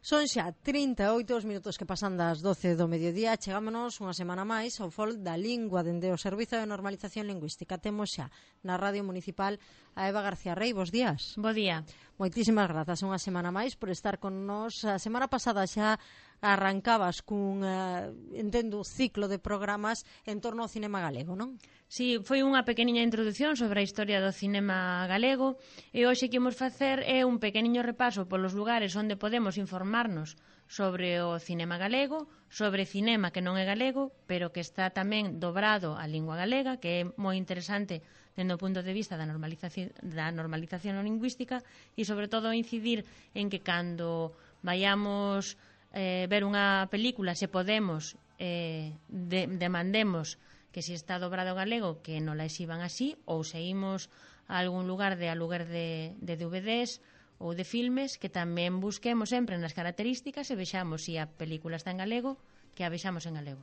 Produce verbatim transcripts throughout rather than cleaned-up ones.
Son xa trinta e oito os minutos que pasan das doce do mediodía. Chegámonos unha semana máis ao Fol da Lingua dende o Servizo de Normalización Lingüística. Temos xa na Radio Municipal a Eva García Rey. Bos días. Bo día. Moitísimas grazas unha semana máis por estar con nos. A semana pasada xa arrancabas cun, uh, entendo, ciclo de programas en torno ao cinema galego, non? Sí, foi unha pequeniña introdución sobre a historia do cinema galego e hoxe que imos facer é un pequeniño repaso polos lugares onde podemos informarnos sobre o cinema galego, sobre cinema que non é galego, pero que está tamén dobrado á lingua galega, que é moi interesante dende o punto de vista da normalización, da normalización lingüística e, sobre todo, incidir en que cando vayamos eh, ver unha película, se podemos, eh, de, demandemos que se está dobrado galego, que non la exiban así, ou seguimos a algún lugar de aluguer de, de D V Ds ou de filmes, que tamén busquemos sempre nas características e vexamos se a película está en galego, que a vexamos en galego.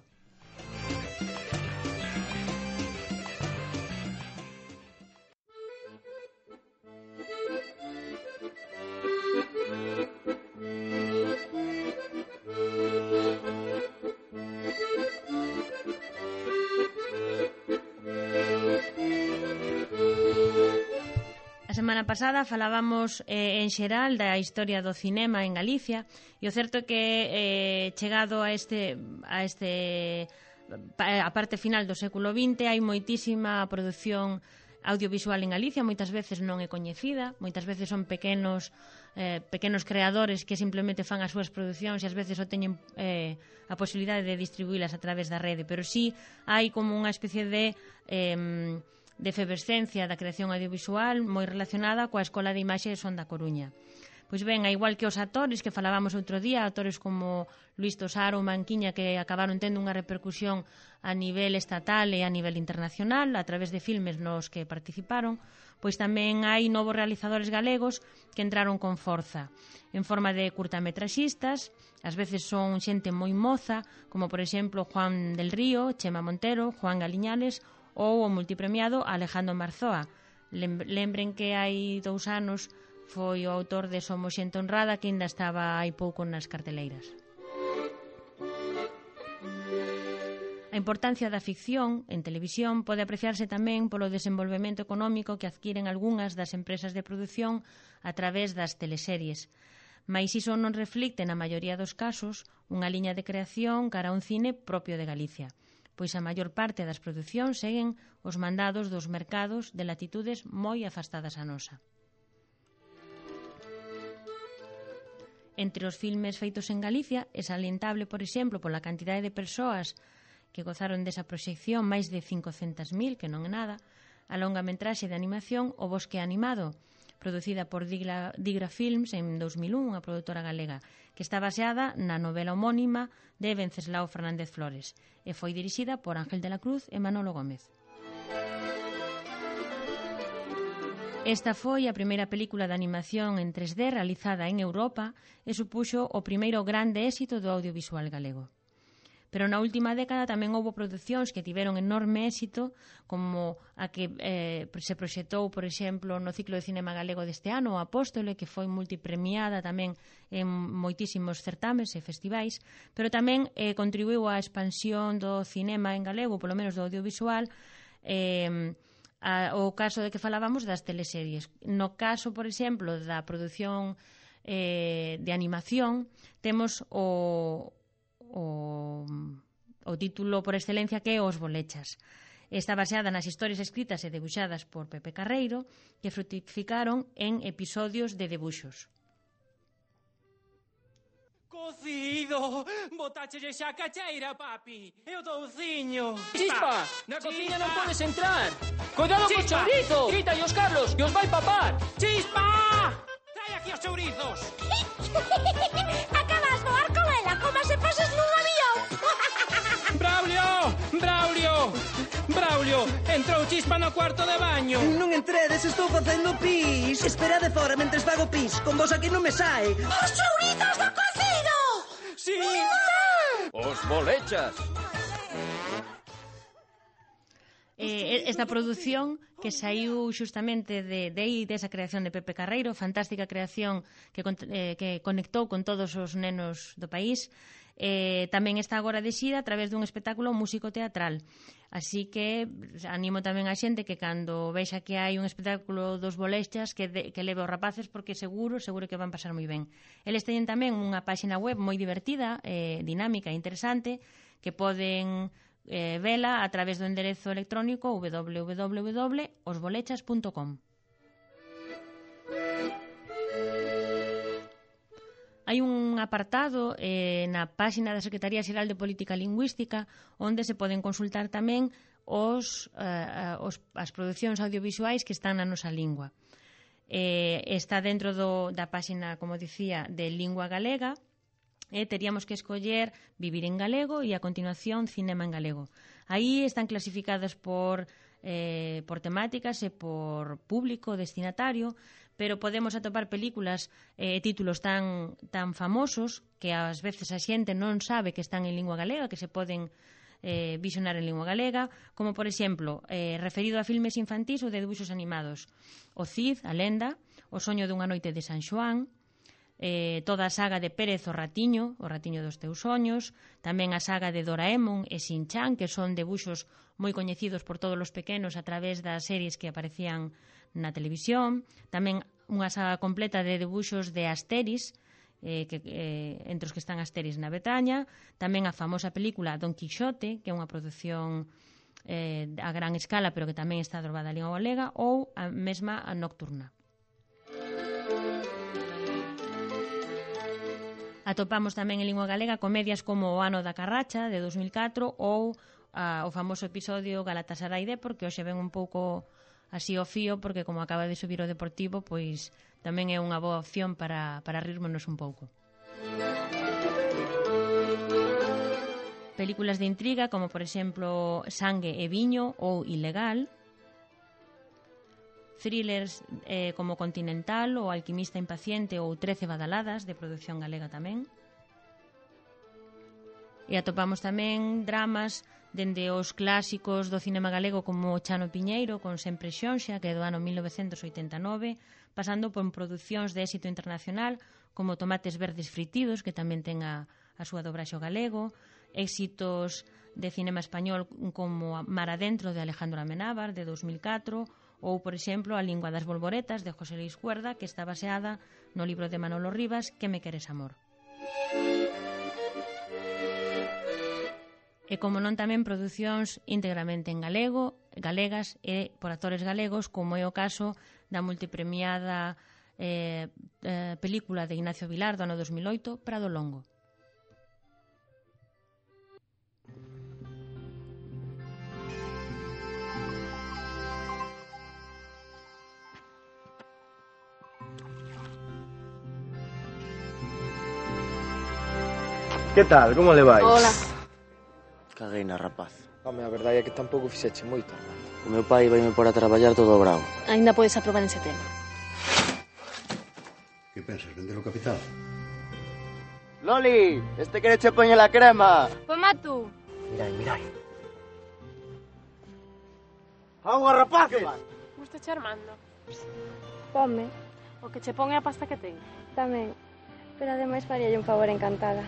A semana pasada falábamos eh, en xeral da historia do cinema en Galicia e o certo é que eh, chegado a este a este a parte final do século vinte hai moitísima produción audiovisual en Galicia, moitas veces non é coñecida, moitas veces son pequenos eh, pequenos creadores que simplemente fan as súas producións e ás veces o teñen eh, a posibilidade de distribuílas a través da rede, pero sí hai como unha especie de eh, de efervescencia da creación audiovisual moi relacionada coa Escola de Imaxe de Son da Coruña. Pois ben, a igual que os actores que falábamos outro día, actores como Luís Tosar ou Manquiña, que acabaron tendo unha repercusión a nivel estatal e a nivel internacional a través de filmes nos que participaron, pois tamén hai novos realizadores galegos que entraron con forza en forma de curtametraxistas. Ás veces son xente moi moza, como por exemplo Juan del Río, Chema Montero, Juan Galiñanes ou o multipremiado Alejandro Marzoa. Lembren que hai dous anos foi o autor de Somos xente honrada, que ainda estaba hai pouco nas carteleiras. A importancia da ficción en televisión pode apreciarse tamén polo desenvolvemento económico que adquiren algunhas das empresas de produción a través das teleseries. Mais iso non reflicte na maioría dos casos unha liña de creación cara a un cine propio de Galicia, pois a maior parte das producións seguen os mandados dos mercados de latitudes moi afastadas a nosa. Entre os filmes feitos en Galicia é salientable, por exemplo, pola cantidade de persoas que gozaron desa proxección, máis de cincocentas mil, que non é nada, a longametraxe de animación O Bosque Animado, producida por Digra, Digra Films en dos mil un, unha produtora galega, que está baseada na novela homónima de Venceslao Fernández Flores e foi dirixida por Ángel de la Cruz e Manolo Gómez. Esta foi a primeira película de animación en tres D realizada en Europa e supuxo o primeiro grande éxito do audiovisual galego. Pero na última década tamén houbo producións que tiveron enorme éxito, como a que eh, se proxectou, por exemplo, no ciclo de cinema galego deste ano, o Apóstole, que foi multipremiada tamén en moitísimos certames e festivais, pero tamén eh, contribuiu á expansión do cinema en galego, polo menos do audiovisual, eh, a, o caso de que falábamos das teleseries. No caso, por exemplo, da produción eh, de animación, temos o... O, o título por excelencia, que é Os Bolechas. Está baseada nas historias escritas e debuxadas por Pepe Carreiro, que frutificaron en episodios de debuxos. Cocido! Botáchelle xa a cacheira, papi! E o touciño! Chispa! Na cociña non podes entrar! Cuidado co Chispa! chourizo! Grita e os Carlos, que os vai papar! Chispa! Trae aquí os chourizos! Acabas voar con ela, como se pases nun avión. Braulio! Braulio! Braulio! Entrou Chispa no cuarto de baño! Non entredes, estou facendo pis. Espera de fora mentres fago pis. Con vos aquí non me sae. Os chourizos do cocido! Sí! Os Bolechas! E eh, esta produción que saiu xustamente de, de aí, desa creación de Pepe Carreiro, fantástica creación que, eh, que conectou con todos os nenos do país. Eh, tamén está agora de xira a través dun espectáculo músico-teatral. Así que animo tamén a xente que cando vexa que hai un espectáculo dos Bolexas que, de, que leve aos rapaces, porque seguro, seguro que van pasar moi ben. Eles teñen tamén unha páxina web moi divertida, eh, dinámica e interesante, que poden eh, vela a través do enderezo electrónico w w w punto os bolechas punto com. Hai un apartado eh, na páxina da Secretaría Xeral de Política Lingüística onde se poden consultar tamén os, eh, os, as producións audiovisuais que están na nosa lingua. Eh, está dentro do, da páxina, como dicía, de Lingua Galega, e teríamos que escoller Vivir en Galego e a continuación Cinema en Galego. Aí están clasificadas por, eh, por temáticas e por público destinatario, pero podemos atopar películas e eh, títulos tan, tan famosos que ás veces a xente non sabe que están en lingua galega, que se poden eh, visionar en lingua galega, como por exemplo, eh, referido a filmes infantís ou de dibuixos animados, O Cid, A Lenda, O soño dunha noite de San Xoán, eh, toda a saga de Pérez o Ratiño, O Ratiño dos teus soños, tamén a saga de Doraemon e Shin-chan, que son debuxos moi coñecidos por todos os pequenos a través das series que aparecían na televisión, tamén unha saga completa de debuxos de Asterix, eh, que, eh, entre os que están Asterix na Bretaña, tamén a famosa película Don Quixote, que é unha produción eh, a gran escala, pero que tamén está adobada a lingua galega, ou a mesma a Nocturna. Atopamos tamén en lingua galega comedias como O ano da carracha, de dos mil catro, ou a, o famoso episodio Galatasaray Depor, que hoxe ven un pouco así ao fío, porque como acaba de subir o Deportivo, pois tamén é unha boa opción para, para rirmonos un pouco. Películas de intriga, como por exemplo Sangue e Viño ou Ilegal. Thrillers eh, como Continental, O alquimista impaciente ou Trece badaladas, de produción galega tamén. E atopamos tamén dramas dende os clásicos do cinema galego como Chano Piñeiro con Sempre Xonxa, que é do ano mil novecentos oitenta e nove, pasando por producións de éxito internacional como Tomates verdes fritidos, que tamén ten a, a súa dobraxe ao galego, éxitos de cinema español como Mar adentro, de Alejandro Amenábar, de dos mil catro, ou, por exemplo, A lingua das bolboretas, de José Luis Cuerda, que está baseada no libro de Manolo Rivas, Que me queres amor. E como non tamén producións íntegramente en galego, galegas e por actores galegos, como é o caso da multipremiada eh, eh, película de Ignacio Vilar do ano dos mil oito, Prado Longo. Que tal? Como le vai? Hola. Caguei na rapaz. Home, a verdade é que tampouco fixeche moito, Armando. O meu pai vaime por a traballar todo bravo. Ainda podes aprobar en setembro. Que pensas, vender o capital? Loli, este quere che poñe la crema. Poma tú. Mirai, mirai. Auga, rapaces! Gusta che Armando? Pome. O que che pon é a pasta que ten. Tamén. Pero ademais faríalle un favor encantada.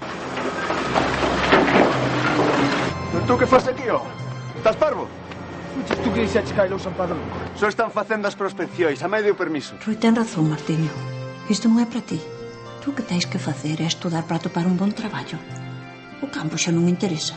Tú que fas aquí, ó? Estás parvo? Puches, tú que dixeches caelo San Padrón. Só están facendo as prospeccións, a medio permiso. Rui ten razón, Martiño. Isto non é para ti. Tú que tens que facer é estudar para atopar un bon traballo. O campo xa non interesa.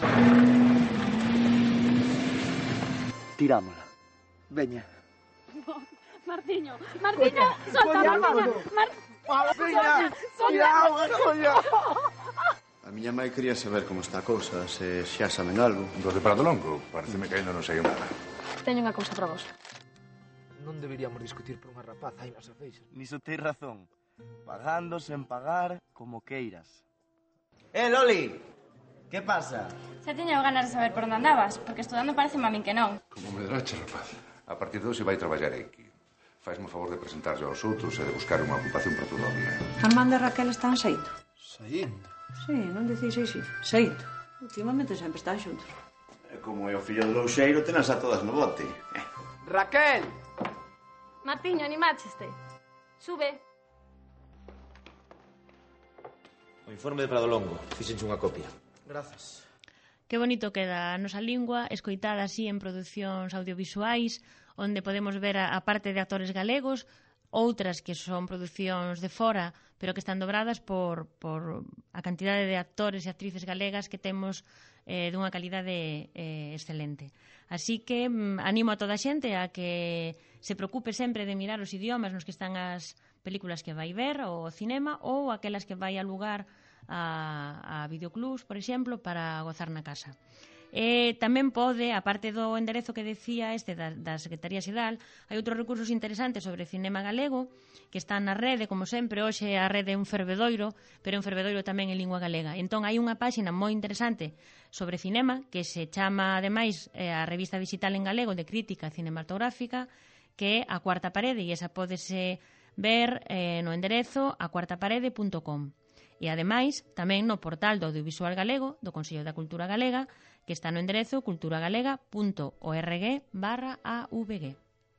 Tirámola. Veña. Martiño, Martiño, solta, Martiño. Veña, cuidado, coña. A miña mãe quería saber como está a cousa, se xa saben algo. Dos de Prado Longo, pareceme que ainda non sei nada. Teño unha cousa para vos. Non deberíamos discutir por unha rapaza aí nas afeixas. Niso tens razón. Pagando sen pagar, como queiras. Eh, Loli! Que pasa? Xa tiño ganas de saber por onde andabas, porque estudando parece a min que non. Como me drache, rapaz. A partir de hoxe vai traballar aquí. Faisme o favor de presentarse aos outros e de buscar unha ocupación para todo o día. Armando e Raquel están saíndo. Saíndo? Sí, non dicís así. Saíndo. Últimamente sempre están xuntos. E como é o fillo do louxeiro, tenas a todas no bote. Raquel! Martiño, animácheste. Sube. O informe de Prado Longo. Fíxenche unha copia. Grazas. Que bonito queda a nosa lingua, escoitada así en producións audiovisuais, onde podemos ver a, a parte de actores galegos, outras que son producións de fora, pero que están dobradas por, por a cantidade de actores e actrices galegas que temos eh, dunha calidade eh, excelente. Así que mm, animo a toda a xente a que se preocupe sempre de mirar os idiomas nos que están as películas que vai ver, ou o cinema, ou aquelas que vai a lugar a, a videoclubs, por exemplo, para gozar na casa. E tamén pode, aparte do enderezo que decía este da, da Secretaría Xeral, hai outros recursos interesantes sobre cinema galego que están na rede, como sempre. Hoxe a rede é un fervedoiro, pero é un fervedoiro tamén en lingua galega. Entón hai unha páxina moi interesante sobre cinema que se chama, ademais, a revista digital en galego de crítica cinematográfica, que é A Cuarta Parede, e esa pódese ver eh, no enderezo a cuarta parede punto com. E, ademais, tamén no portal do Audiovisual Galego, do Consello da Cultura Galega, que está no enderezo culturagalega punto org barra A V G.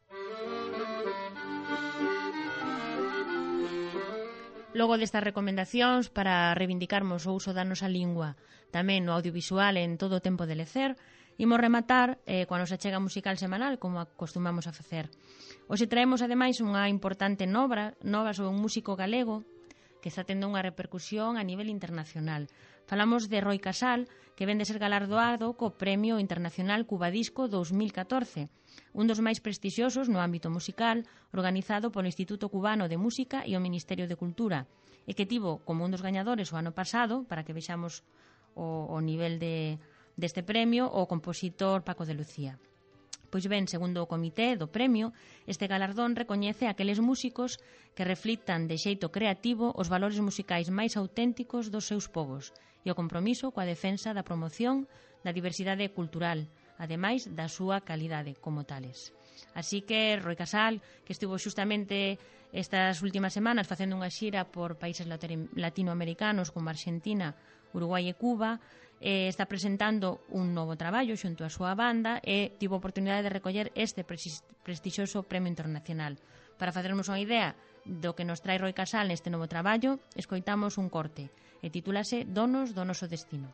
Logo destas recomendacións para reivindicarmos o uso da nosa lingua tamén no audiovisual en todo o tempo de lecer, imos rematar eh, coa nosa chega musical semanal, como acostumamos a facer. Hoxe traemos, ademais, unha importante nova, nova sobre un músico galego que está tendo unha repercusión a nivel internacional. Falamos de Roi Casal, que vén de ser galardoado co Premio Internacional Cubadisco dous mil catorce, un dos máis prestixiosos no ámbito musical, organizado polo Instituto Cubano de Música e o Ministerio de Cultura, e que tivo como un dos gañadores o ano pasado, para que vexamos o, o nivel de, deste premio, o compositor Paco de Lucía. Pois ben, segundo o comité do premio, este galardón recoñece aqueles músicos que reflitan de xeito creativo os valores musicais máis auténticos dos seus povos e o compromiso coa defensa da promoción da diversidade cultural, ademais da súa calidade como tales. Así que Roi Casal, que estivo xustamente estas últimas semanas facendo unha xira por países latinoamericanos como Argentina, Uruguai e Cuba, eh, está presentando un novo traballo xunto á súa banda e tivo a oportunidade de recoller este prestixioso premio internacional. Para facernos unha idea do que nos trae Roi Casal neste novo traballo, escoitamos un corte e titúlase Donos do noso destino.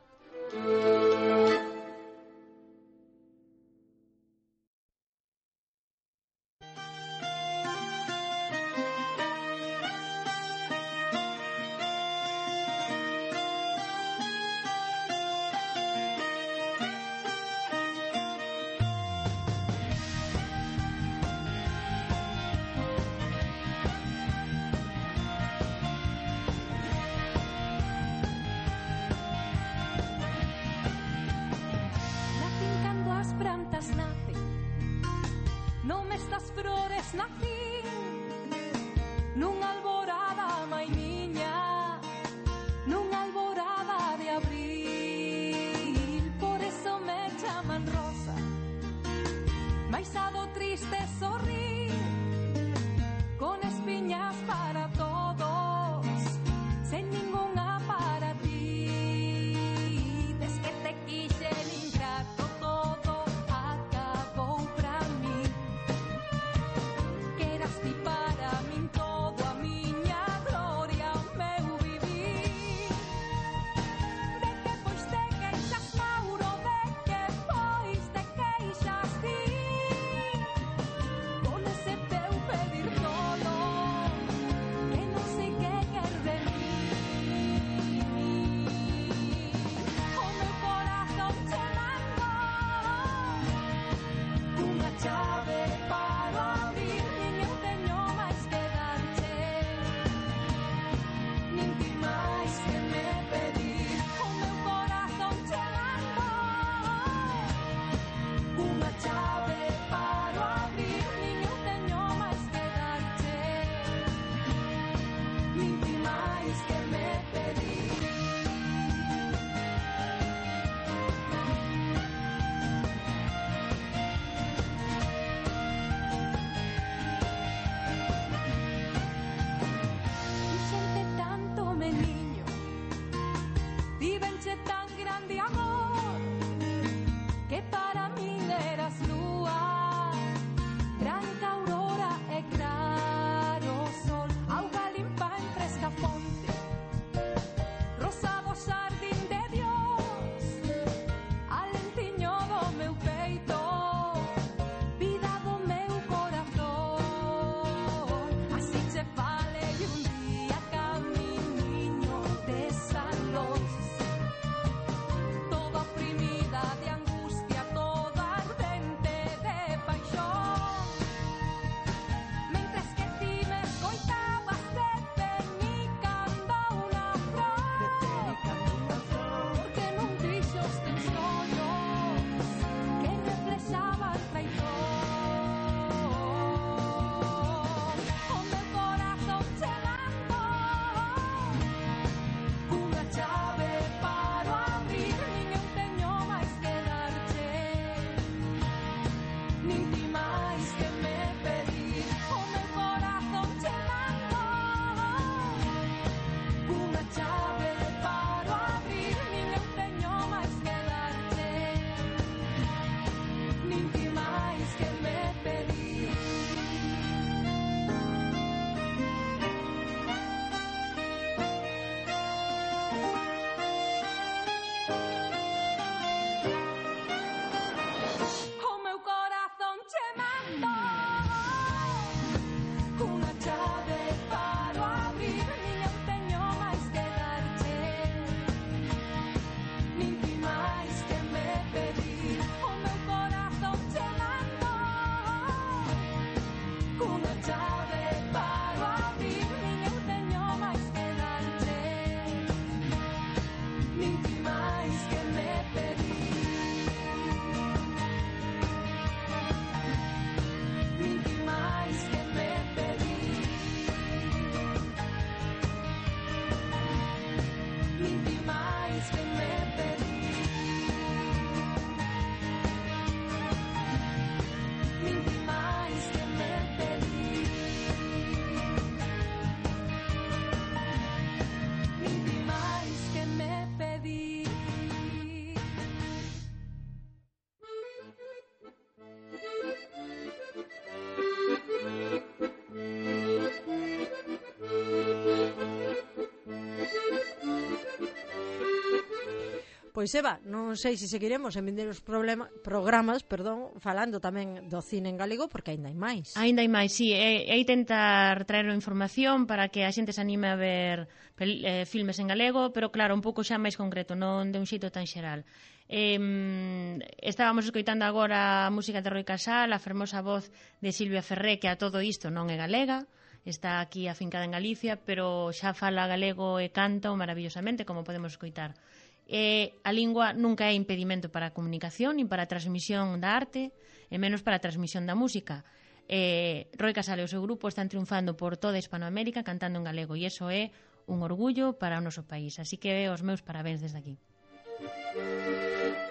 Non estas flores nacín nunha alborada maimiña, nunha alborada de abril. Por eso me chaman rosa, mais a do triste sorrir, con espiñas para todos, sen ningunha para ti. Des que te quixen ingrato, todo acabou pra mí. Que Pois Eva, non sei se seguiremos en vindeiros problema, programas, perdón, falando tamén do cine en galego, porque aínda hai máis. Aínda hai máis, sí, é, é intentar traer información para que a xente se anime a ver pel, eh, filmes en galego, pero claro, un pouco xa máis concreto, non de un xeito tan xeral. Eh, estábamos escoitando agora a música de Roi Casal, a fermosa voz de Silvia Ferré, que a todo isto non é galega, está aquí afincada en Galicia, pero xa fala galego e canta maravillosamente, como podemos escoitar. Eh, a lingua nunca é impedimento para a comunicación, nin para a transmisión da arte, e menos para a transmisión da música. Eh, Roi Casal e o seu grupo están triunfando por toda Hispanoamérica cantando en galego, e iso é un orgullo para o noso país. Así que os meus parabéns desde aquí.